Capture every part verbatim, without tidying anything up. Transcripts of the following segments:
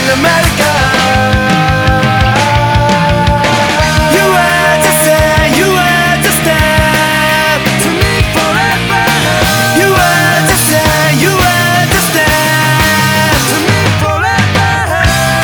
in America. You were to say, you were to stay to me forever. You were to say, you were to stay to me forever.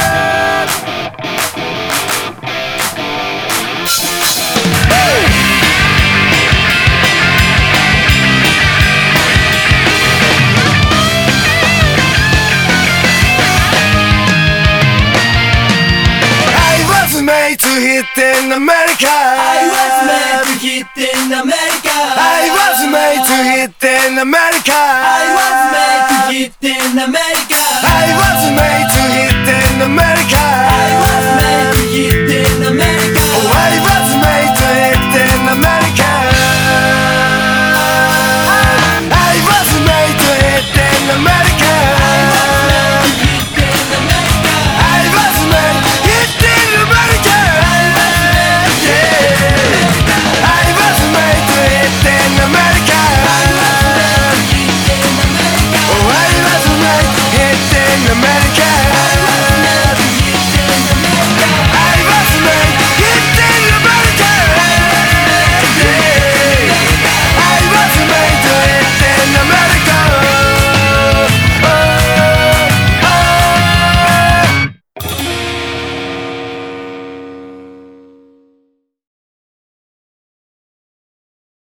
Made to hit in America. I was made to hit in America. I was made to hit in America. I was made to hit in America.